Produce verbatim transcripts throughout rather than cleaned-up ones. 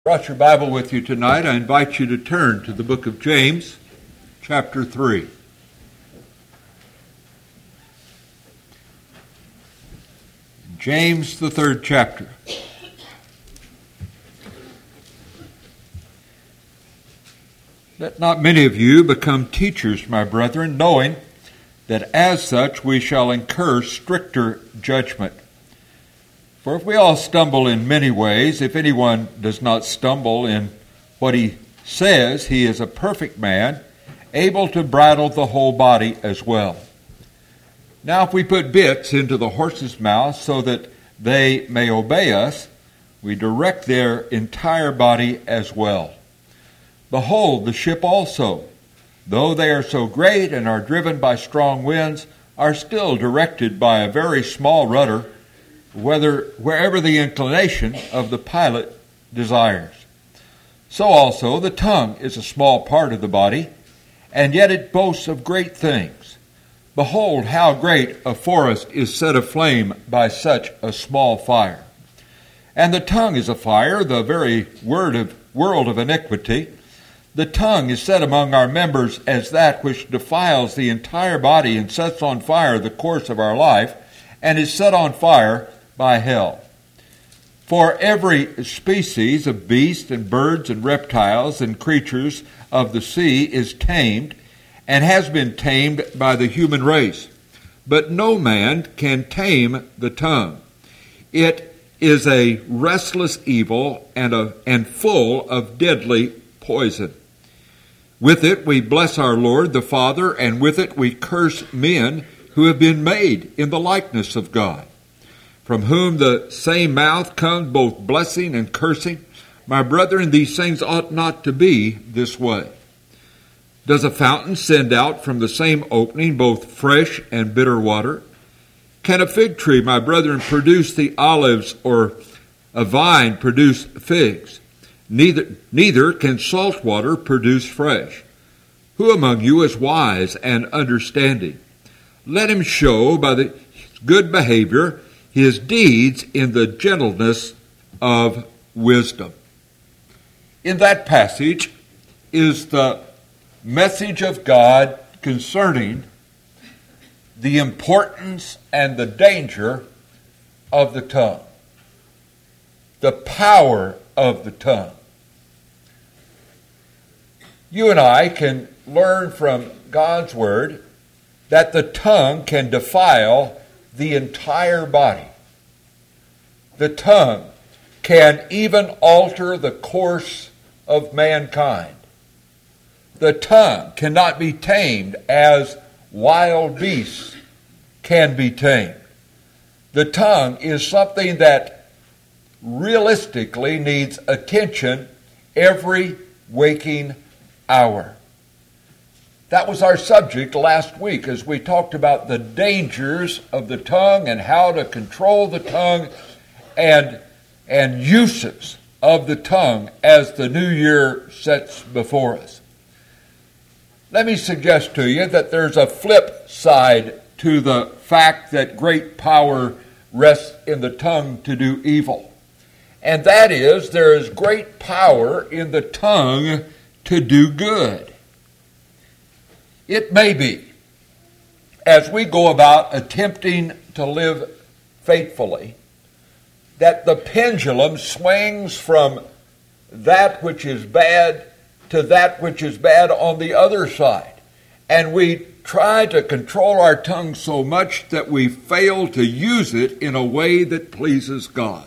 Brought your Bible with you tonight. I invite you to turn to the book of James, chapter three. James, the third chapter. Let not many of you become teachers, my brethren, knowing that as such we shall incur stricter judgment. For if we all stumble in many ways, if anyone does not stumble in what he says, he is a perfect man, able to bridle the whole body as well. Now if we put bits into the horses' mouths so that they may obey us, we direct their entire body as well. Behold, the ship also, though they are so great and are driven by strong winds, are still directed by a very small rudder, whether wherever the inclination of the pilot desires. So also the tongue is a small part of the body, and yet it boasts of great things. Behold, how great a forest is set aflame by such a small fire. And the tongue is a fire, the very word of world of iniquity. The tongue is set among our members as that which defiles the entire body and sets on fire the course of our life, and is set on fire by hell. For every species of beasts and birds and reptiles and creatures of the sea is tamed and has been tamed by the human race. But no man can tame the tongue. It is a restless evil and, a, and full of deadly poison. With it we bless our Lord the Father, and with it we curse men who have been made in the likeness of God, from whom the same mouth comes both blessing and cursing. My brethren, these things ought not to be this way. Does a fountain send out from the same opening both fresh and bitter water? Can a fig tree, my brethren, produce the olives, or a vine produce figs? Neither, neither can salt water produce fresh. Who among you is wise and understanding? Let him show by the good behavior his deeds in the gentleness of wisdom. In that passage is the message of God concerning the importance and the danger of the tongue, the power of the tongue. You and I can learn from God's word that the tongue can defile the entire body. The tongue can even alter the course of mankind. The tongue cannot be tamed as wild beasts can be tamed. The tongue is something that realistically needs attention every waking hour. That was our subject last week as we talked about the dangers of the tongue and how to control the tongue and, and uses of the tongue as the new year sets before us. Let me suggest to you that there's a flip side to the fact that great power rests in the tongue to do evil. And that is, there is great power in the tongue to do good. It may be, as we go about attempting to live faithfully, that the pendulum swings from that which is bad to that which is bad on the other side. And we try to control our tongue so much that we fail to use it in a way that pleases God.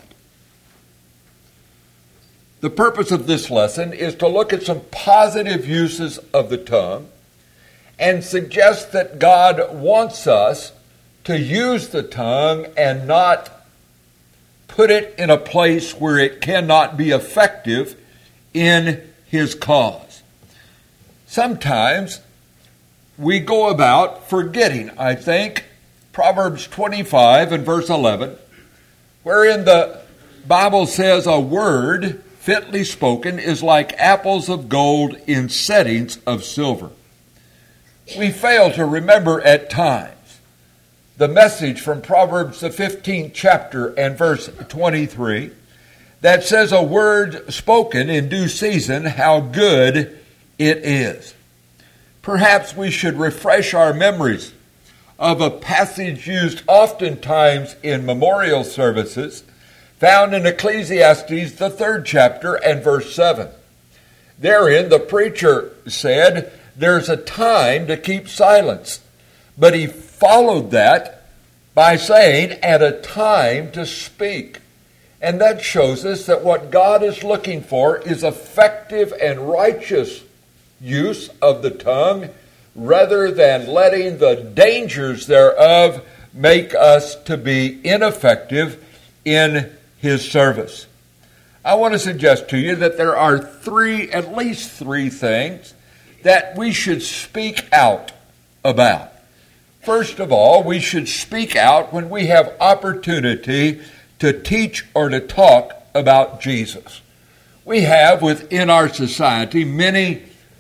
The purpose of this lesson is to look at some positive uses of the tongue and suggest that God wants us to use the tongue and not put it in a place where it cannot be effective in His cause. Sometimes we go about forgetting, I think, Proverbs twenty-five and verse eleven, wherein the Bible says, a word fitly spoken is like apples of gold in settings of silver. We fail to remember at times the message from Proverbs the fifteenth chapter and verse twenty-three, that says a word spoken in due season, how good it is. Perhaps we should refresh our memories of a passage used oftentimes in memorial services, found in Ecclesiastes, the third chapter and verse seven. Therein the preacher said, there's a time to keep silence. But he followed that by saying, at a time to speak. And that shows us that what God is looking for is effective and righteous use of the tongue, rather than letting the dangers thereof make us to be ineffective in his service. I want to suggest to you that there are three, at least three things that we should speak out about. First of all, we should speak out when we have opportunity to teach or to talk about Jesus. We have within our society many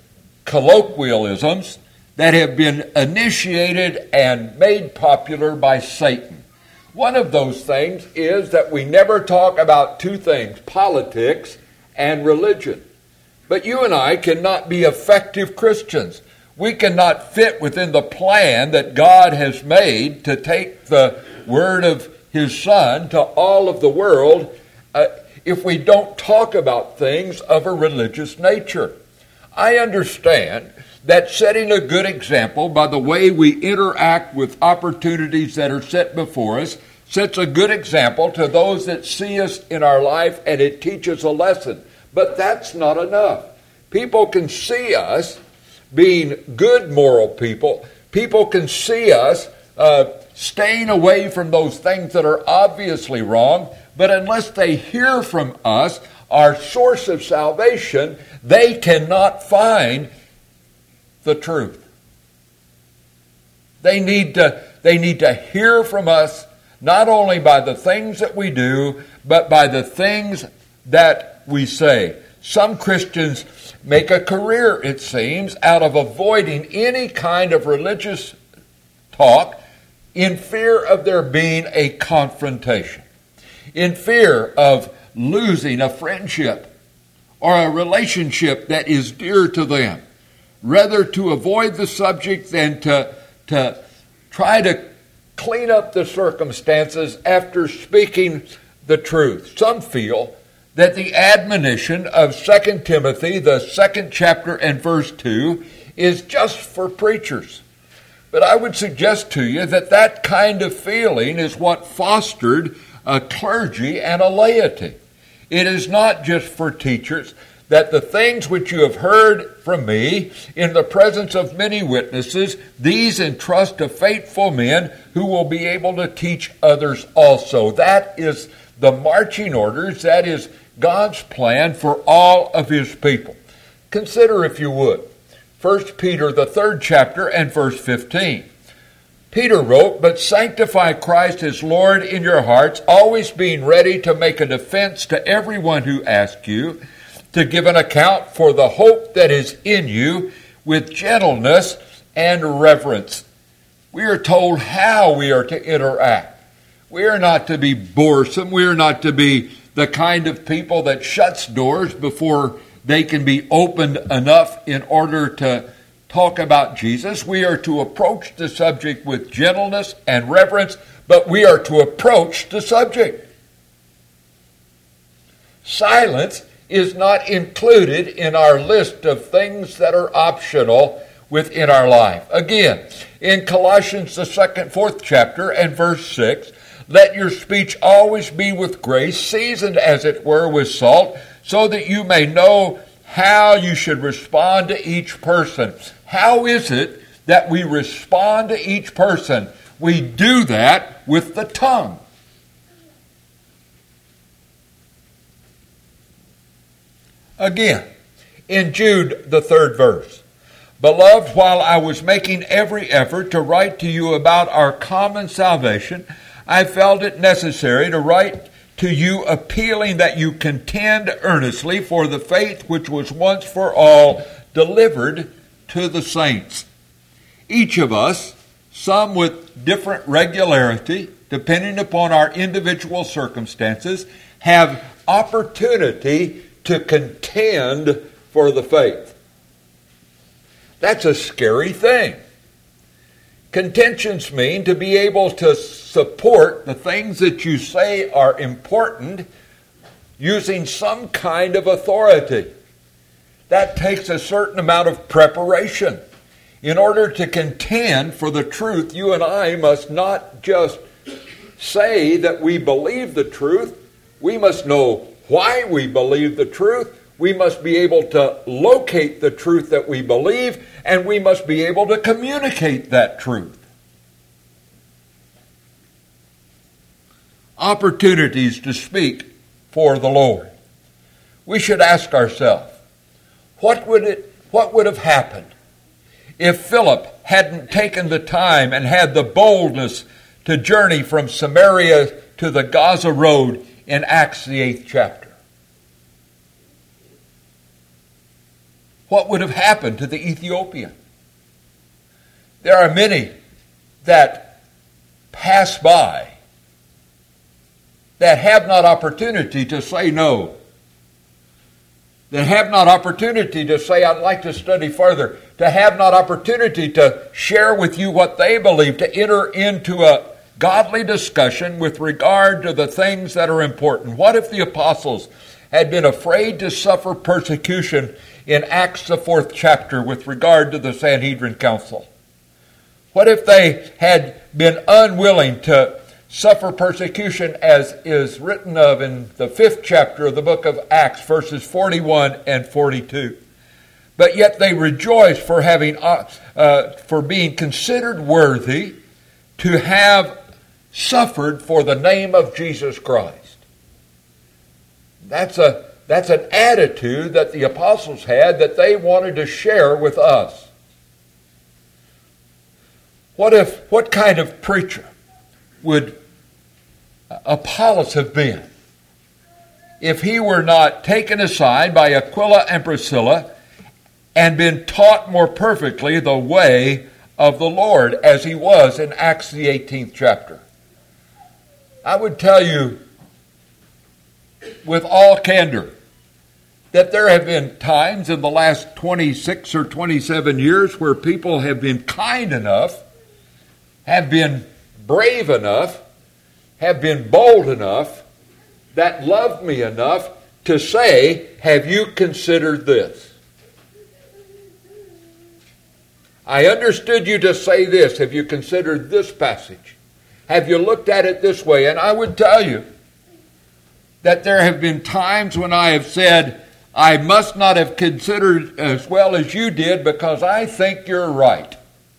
colloquialisms that have been initiated and made popular by Satan. One of those things is that we never talk about two things, politics and religion. But you and I cannot be effective Christians. We cannot fit within the plan that God has made to take the word of his Son to all of the world uh, if we don't talk about things of a religious nature. I understand that setting a good example by the way we interact with opportunities that are set before us sets a good example to those that see us in our life, and it teaches a lesson. But that's not enough. People can see us being good moral people. People can see us uh, staying away from those things that are obviously wrong. But unless they hear from us, our source of salvation, they cannot find the truth. They need to, they need to hear from us not only by the things that we do, but by the things that we say. Some Christians make a career, it seems, out of avoiding any kind of religious talk in fear of there being a confrontation, in fear of losing a friendship or a relationship that is dear to them, rather to avoid the subject than to, to try to clean up the circumstances after speaking the truth. Some feel that the admonition of Second Timothy, the second chapter and verse two, is just for preachers. But I would suggest to you that that kind of feeling is what fostered a clergy and a laity. It is not just for teachers, that the things which you have heard from me in the presence of many witnesses, these entrust to faithful men who will be able to teach others also. That is the marching orders. That is God's plan for all of his people. Consider, if you would, First Peter, the third chapter and verse fifteen. Peter wrote, "But sanctify Christ as Lord in your hearts, always being ready to make a defense to everyone who asks you, to give an account for the hope that is in you with gentleness and reverence." We are told how we are to interact. We are not to be boresome. We are not to be the kind of people that shuts doors before they can be opened enough in order to talk about Jesus. We are to approach the subject with gentleness and reverence, but we are to approach the subject. Silence is not included in our list of things that are optional within our life. Again, in Colossians, the second, fourth chapter and verse six, "Let your speech always be with grace, seasoned as it were with salt, so that you may know how you should respond to each person." How is it that we respond to each person? We do that with the tongue. Again, in Jude, the third verse, "Beloved, while I was making every effort to write to you about our common salvation, I felt it necessary to write to you appealing that you contend earnestly for the faith which was once for all delivered to the saints." Each of us, some with different regularity, depending upon our individual circumstances, have opportunity to contend for the faith. That's a scary thing. Contentions mean to be able to support the things that you say are important using some kind of authority. That takes a certain amount of preparation. In order to contend for the truth, you and I must not just say that we believe the truth. We must know why we believe the truth. We must be able to locate the truth that we believe, and we must be able to communicate that truth. Opportunities to speak for the Lord. We should ask ourselves, what would it, what would have happened if Philip hadn't taken the time and had the boldness to journey from Samaria to the Gaza Road in Acts the eighth chapter? What would have happened to the Ethiopian? There are many that pass by that have not opportunity to say no, that have not opportunity to say, I'd like to study further, to have not opportunity to share with you what they believe, to enter into a godly discussion with regard to the things that are important. What if the apostles had been afraid to suffer persecution in Acts the fourth chapter with regard to the Sanhedrin Council? What if they had been unwilling to suffer persecution, as is written of in the fifth chapter of the book of Acts, verses forty-one and forty-two? But yet they rejoice for having, uh, uh, for being considered worthy to have suffered for the name of Jesus Christ. That's a that's an attitude that the apostles had that they wanted to share with us. What if what kind of preacher would Apollos have been if he were not taken aside by Aquila and Priscilla and been taught more perfectly the way of the Lord as he was in Acts the eighteenth chapter? I would tell you with all candor that there have been times in the last twenty-six or twenty-seven years where people have been kind enough, have been brave enough, have been bold enough, that loved me enough to say, have you considered this? I understood you to say this. Have you considered this passage? Have you looked at it this way? And I would tell you that there have been times when I have said, I must not have considered as well as you did because I think you're right.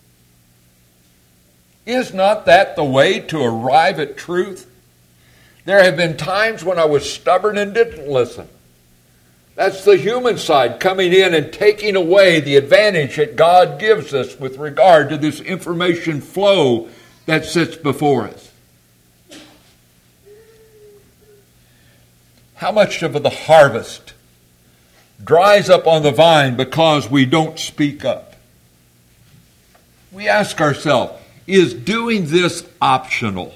Is not that the way to arrive at truth? There have been times when I was stubborn and didn't listen. That's the human side coming in and taking away the advantage that God gives us with regard to this information flow that sits before us. How much of the harvest dries up on the vine because we don't speak up? We ask ourselves, is doing this optional?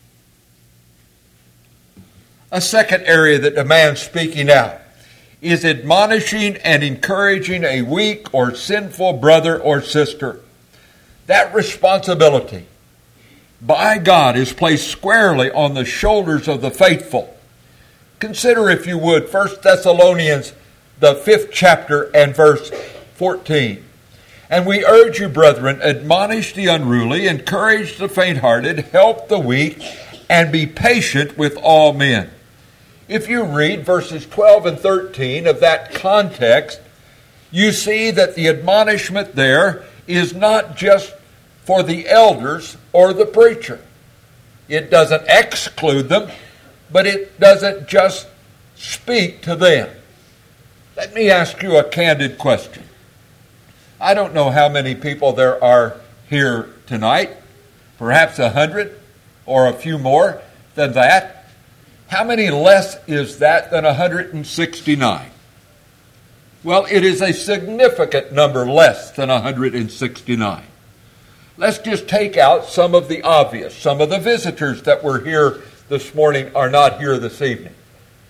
A second area that demands speaking out is admonishing and encouraging a weak or sinful brother or sister. That responsibility by God is placed squarely on the shoulders of the faithful. Consider, if you would, First Thessalonians, the fifth chapter and verse fourteen. And we urge you, brethren, admonish the unruly, encourage the faint-hearted, help the weak, and be patient with all men. If you read verses twelve and thirteen of that context, you see that the admonishment there is not just for the elders or the preacher. It doesn't exclude them, but it doesn't just speak to them. Let me ask you a candid question. I don't know how many people there are here tonight, perhaps a hundred or a few more than that. How many less is that than one hundred sixty-nine? Well, it is a significant number less than one hundred sixty-nine. Let's just take out some of the obvious. Some of the visitors that were here this morning are not here this evening.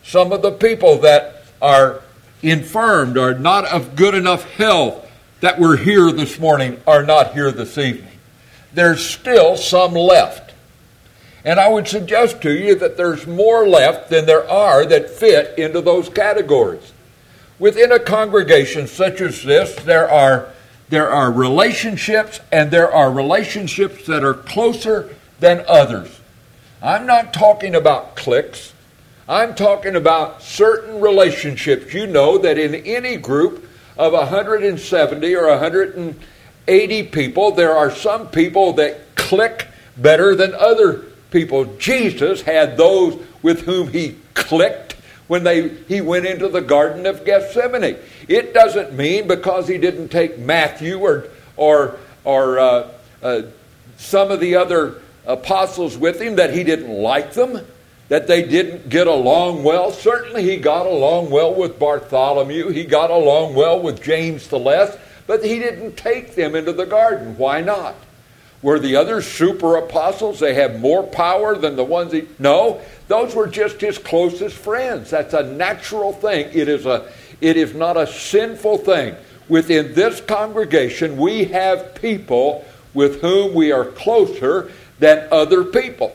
Some of the people that are infirmed, are not of good enough health, that were here this morning are not here this evening. There's still some left. And I would suggest to you that there's more left than there are that fit into those categories. Within a congregation such as this, there are, there are relationships, and there are relationships that are closer than others. I'm not talking about cliques. I'm talking about certain relationships. You know that in any group of one hundred seventy or one hundred eighty people, there are some people that click better than other people. Jesus had those with whom he clicked when they he went into the Garden of Gethsemane. It doesn't mean because he didn't take Matthew or or or uh, uh, some of the other apostles with him that he didn't like them, that they didn't get along well. Certainly he got along well with Bartholomew. He got along well with James the Less, but he didn't take them into the garden. Why not? Were the other super apostles, they have more power than the ones he... No, those were just his closest friends. That's a natural thing. It is a, it is not a sinful thing. Within this congregation, we have people with whom we are closer than other people.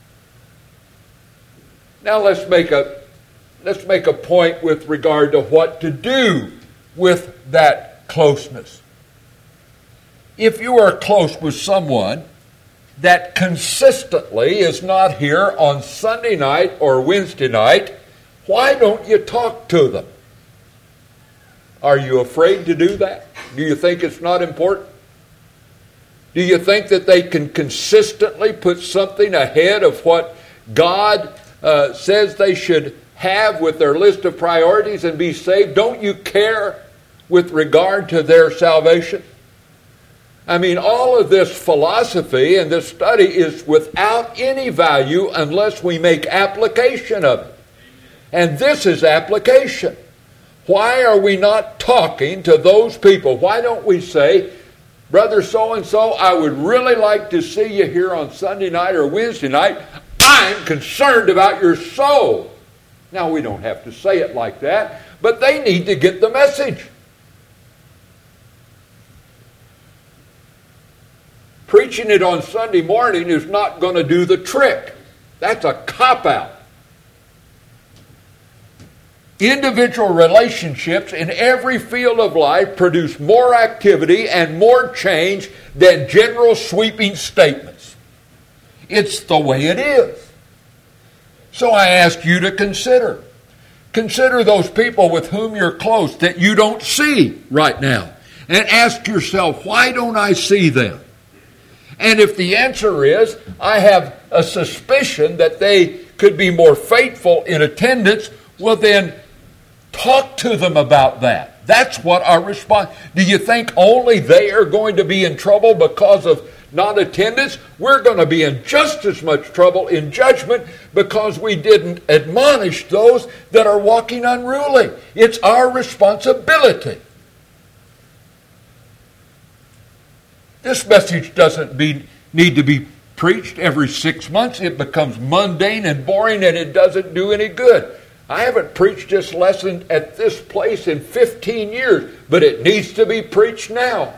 Now let's make a let's make a point with regard to what to do with that closeness. If you are close with someone that consistently is not here on Sunday night or Wednesday night, why don't you talk to them? Are you afraid to do that? Do you think it's not important? Do you think that they can consistently put something ahead of what God uh, says they should have with their list of priorities and be saved? Don't you care with regard to their salvation? I mean, all of this philosophy and this study is without any value unless we make application of it. And this is application. Why are we not talking to those people? Why don't we say, Brother so-and-so, I would really like to see you here on Sunday night or Wednesday night. I'm concerned about your soul. Now, we don't have to say it like that, but they need to get the message. Preaching it on Sunday morning is not going to do the trick. That's a cop-out. Individual relationships in every field of life produce more activity and more change than general sweeping statements. It's the way it is. So I ask you to consider. Consider those people with whom you're close that you don't see right now. And ask yourself, why don't I see them? And if the answer is, I have a suspicion that they could be more faithful in attendance, well then, talk to them about that. That's what our response... Do you think only they are going to be in trouble because of non-attendance? We're going to be in just as much trouble in judgment because we didn't admonish those that are walking unruly. It's our responsibility. This message doesn't be, need to be preached every six months. It becomes mundane and boring, and it doesn't do any good. I haven't preached this lesson at this place in fifteen years, but it needs to be preached now.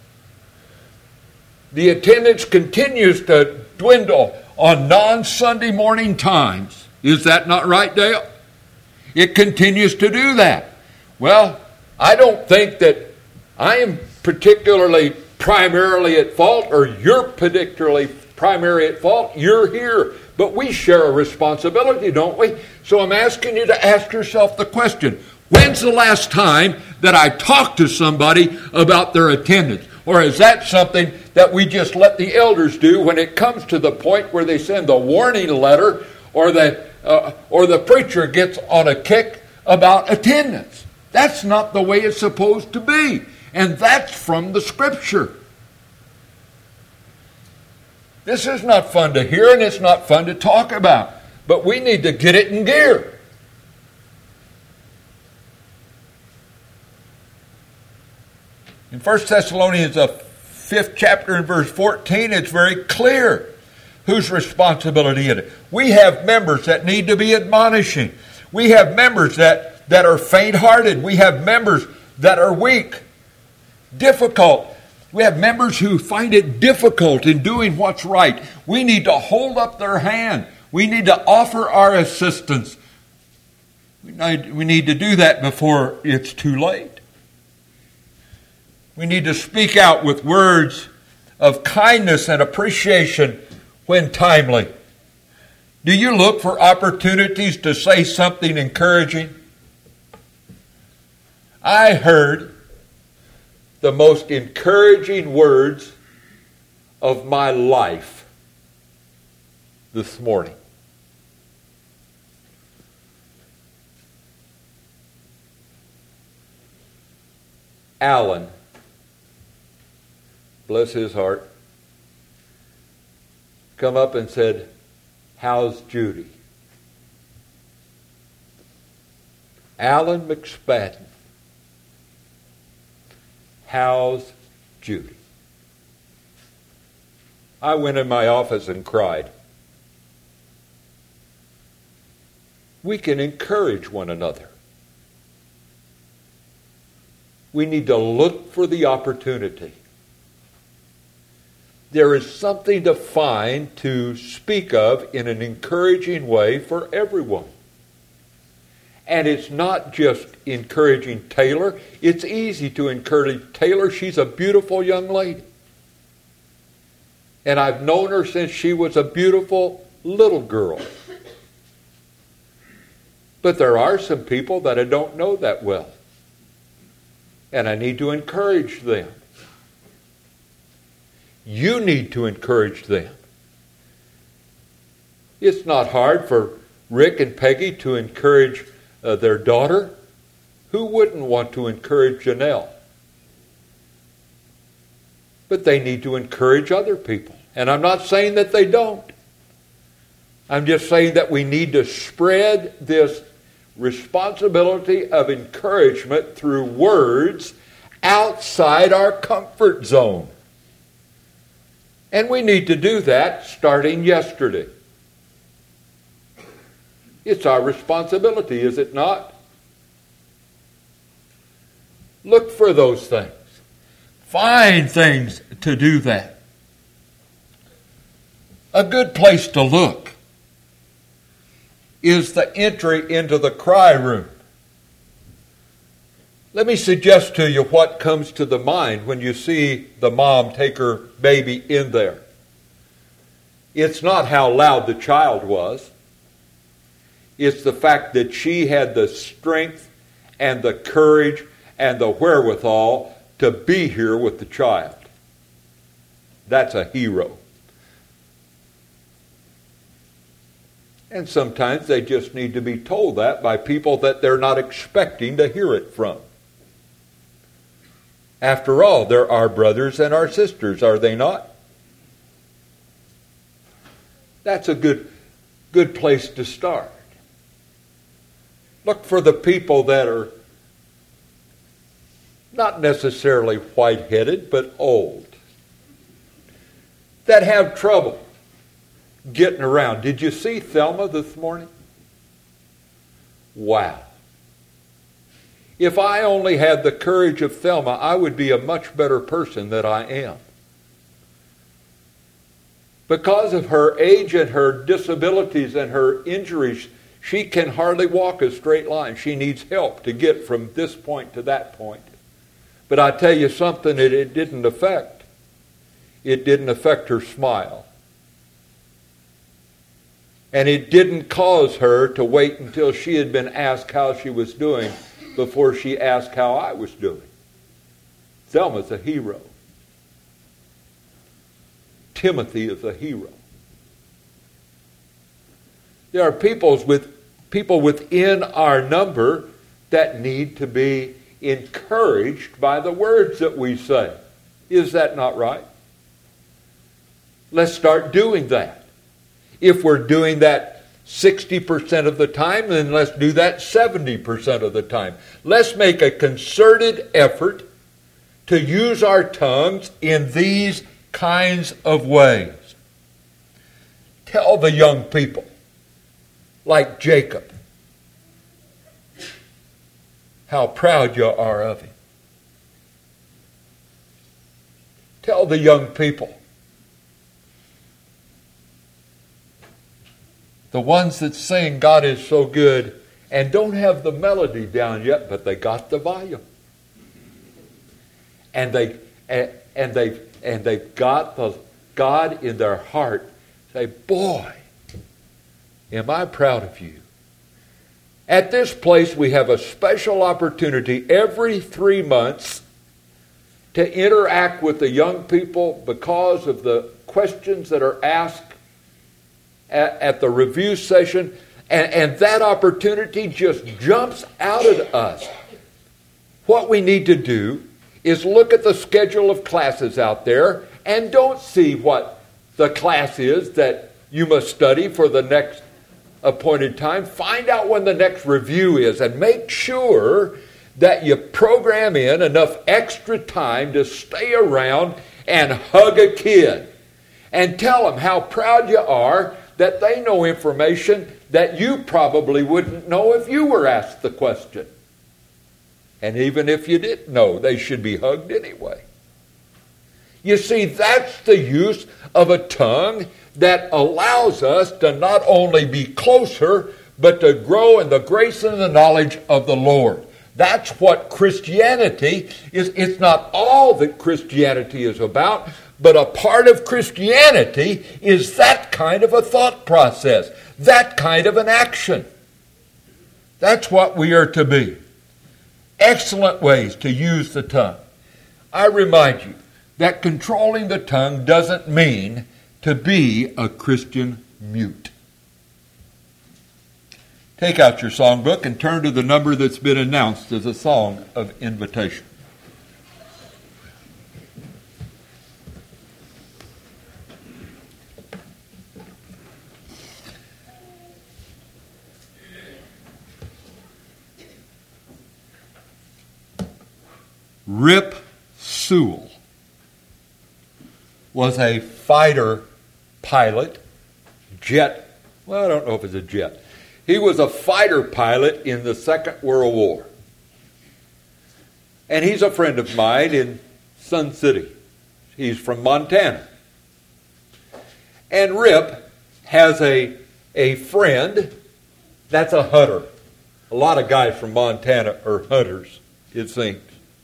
The attendance continues to dwindle on non-Sunday morning times. Is that not right, Dale? It continues to do that. Well, I don't think that I am particularly primarily at fault, or you're particularly primary at fault. You're here. But we share a responsibility, don't we? So I'm asking you to ask yourself the question, when's the last time that I talked to somebody about their attendance? Or is that something that we just let the elders do when it comes to the point where they send the warning letter, or the, uh, or the preacher gets on a kick about attendance? That's not the way it's supposed to be. And that's from the Scripture. This is not fun to hear, and it's not fun to talk about. But we need to get it in gear. In First Thessalonians, the fifth chapter and verse fourteen, it's very clear whose responsibility it is. We have members that need to be admonishing. We have members that, that are faint-hearted. We have members that are weak, difficult. We have members who find it difficult in doing what's right. We need to hold up their hand. We need to offer our assistance. We need, we need to do that before it's too late. We need to speak out with words of kindness and appreciation when timely. Do you look for opportunities to say something encouraging? I heard the most encouraging words of my life this morning. Alan, bless his heart, come up and said, "How's Judy?" Alan McSpadden. How's Judy? I went in my office and cried. We can encourage one another. We need to look for the opportunity. There is something to find to speak of in an encouraging way for everyone. And it's not just encouraging Taylor. It's easy to encourage Taylor. She's a beautiful young lady. And I've known her since she was a beautiful little girl. But there are some people that I don't know that well. And I need to encourage them. You need to encourage them. It's not hard for Rick and Peggy to encourage uh, their daughter. Who wouldn't want to encourage Janelle? But they need to encourage other people. And I'm not saying that they don't. I'm just saying that we need to spread this responsibility of encouragement through words outside our comfort zone. And we need to do that starting yesterday. It's our responsibility, is it not? Look for those things. Find things to do that. A good place to look is the entry into the cry room. Let me suggest to you what comes to the mind when you see the mom take her baby in there. It's not how loud the child was. It's the fact that she had the strength and the courage and the wherewithal to be here with the child. That's a hero. And sometimes they just need to be told that by people that they're not expecting to hear it from. After all, they're our brothers and our sisters, are they not? That's a good, good place to start. Look for the people that are not necessarily white-headed, but old, that have trouble getting around. Did you see Thelma this morning? Wow. If I only had the courage of Thelma, I would be a much better person than I am. Because of her age and her disabilities and her injuries, she can hardly walk a straight line. She needs help to get from this point to that point. But I tell you something that it didn't affect. It didn't affect her smile. And it didn't cause her to wait until she had been asked how she was doing before she asked how I was doing. Thelma's a hero. Timothy is a hero. There are peoples with, people within our number that need to be encouraged by the words that we say. Is that not right? Let's start doing that. If we're doing that sixty percent of the time, then let's do that seventy percent of the time. Let's make a concerted effort to use our tongues in these kinds of ways. Tell the young people, like Jacob, how proud you are of him. Tell the young people, the ones that sing God is so good and don't have the melody down yet, but they got the volume. And they and, and they and they got the God in their heart. Say, boy, am I proud of you. At this place, we have a special opportunity every three months to interact with the young people because of the questions that are asked at, at the review session. And, and that opportunity just jumps out at us. What we need to do is look at the schedule of classes out there and don't see what the class is that you must study for the next appointed time. Find out when the next review is and make sure that you program in enough extra time to stay around and hug a kid and tell them how proud you are that they know information that you probably wouldn't know if you were asked the question. And even if you didn't know, they should be hugged anyway. You see, that's the use of a tongue that allows us to not only be closer, but to grow in the grace and the knowledge of the Lord. That's what Christianity is. It's not all that Christianity is about, but a part of Christianity is that kind of a thought process, that kind of an action. That's what we are to be. Excellent ways to use the tongue. I remind you that controlling the tongue doesn't mean to be a Christian mute. Take out your songbook and turn to the number that's been announced as a song of invitation. Rip Sewell was a fighter pilot, jet, well, I don't know if it's a jet. He was a fighter pilot in the Second World War. And he's a friend of mine in Sun City. He's from Montana. And Rip has a, a friend that's a hunter. A lot of guys from Montana are hunters, it seems.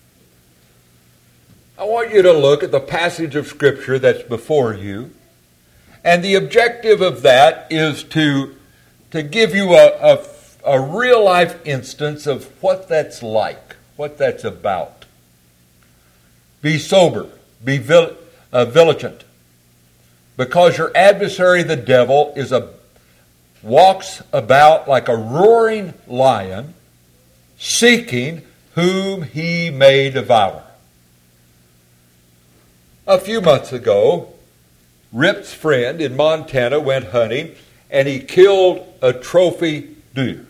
I want you to look at the passage of Scripture that's before you. And the objective of that is to, to give you a, a, a real-life instance of what that's like, what that's about. Be sober, be vil, uh, vigilant, because your adversary, the devil, is a walks about like a roaring lion, seeking whom he may devour. A few months ago, Rip's friend in Montana went hunting, and he killed a trophy deer.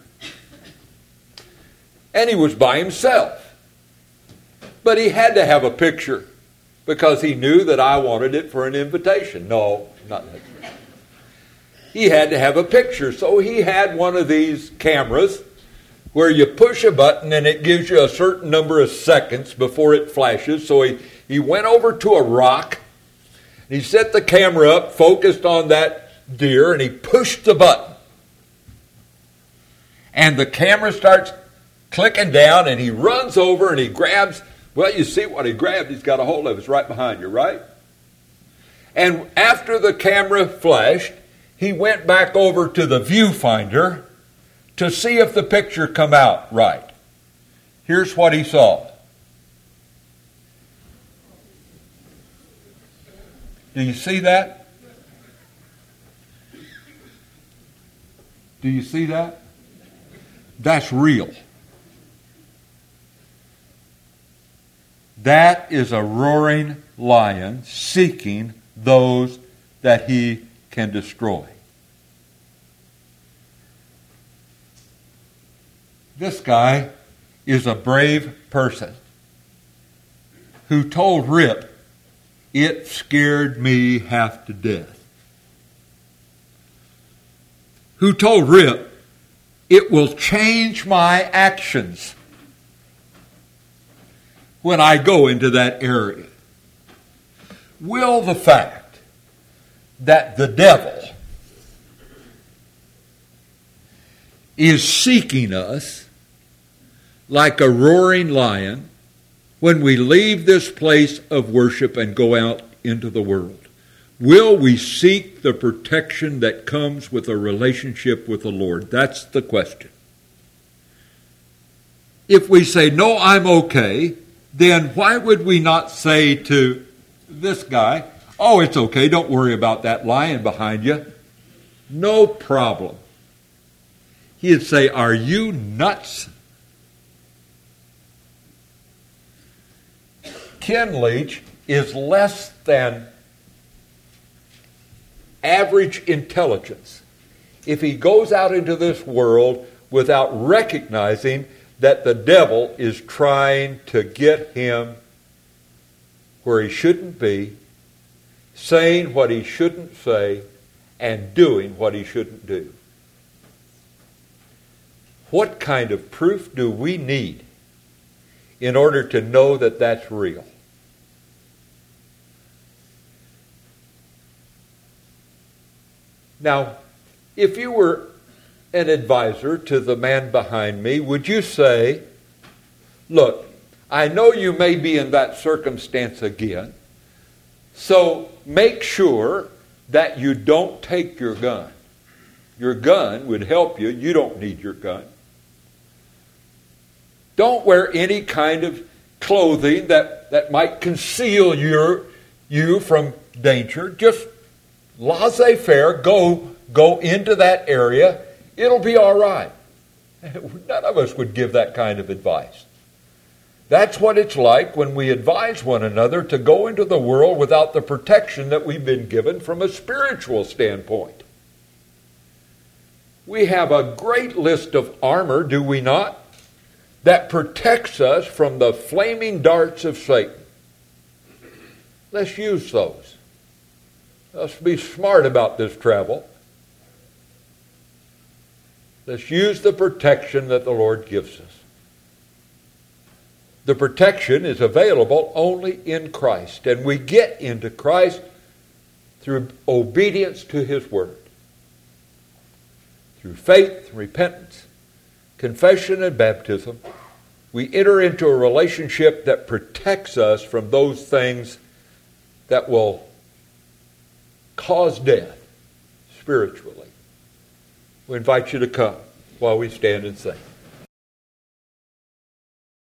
And he was by himself. But he had to have a picture because he knew that I wanted it for an invitation. No, not that. He had to have a picture. So he had one of these cameras where you push a button and it gives you a certain number of seconds before it flashes. So he, he went over to a rock. He set the camera up, focused on that deer, and he pushed the button. And the camera starts clicking down, and he runs over and he grabs, well, you see what he grabbed. He's got a hold of it. It's right behind you, right? And after the camera flashed, he went back over to the viewfinder to see if the picture come out right. Here's what he saw. Do you see that? Do you see that? That's real. That is a roaring lion seeking those that he can destroy. This guy is a brave person who told Rip, "It scared me half to death." Who told Rip, "It will change my actions when I go into that area? Will the fact that the devil is seeking us like a roaring lion when we leave this place of worship and go out into the world, will we seek the protection that comes with a relationship with the Lord? That's the question. If we say, no, I'm okay, then why would we not say to this guy, oh, it's okay, don't worry about that lion behind you. No problem. He'd say, are you nuts? Ken Leach is less than average intelligence if he goes out into this world without recognizing that the devil is trying to get him where he shouldn't be, saying what he shouldn't say, and doing what he shouldn't do. What kind of proof do we need in order to know that that's real? Now, if you were an advisor to the man behind me, would you say, look, I know you may be in that circumstance again, so make sure that you don't take your gun. Your gun would help you. You don't need your gun. Don't wear any kind of clothing that, that might conceal your, you from danger. Just laissez-faire, go, go into that area. It'll be all right. None of us would give that kind of advice. That's what it's like when we advise one another to go into the world without the protection that we've been given from a spiritual standpoint. We have a great list of armor, do we not, that protects us from the flaming darts of Satan. Let's use those. Let's be smart about this travel. Let's use the protection that the Lord gives us. The protection is available only in Christ, and we get into Christ through obedience to His Word. Through faith, repentance, confession, and baptism, we enter into a relationship that protects us from those things that will cause death spiritually. We invite you to come while we stand and sing.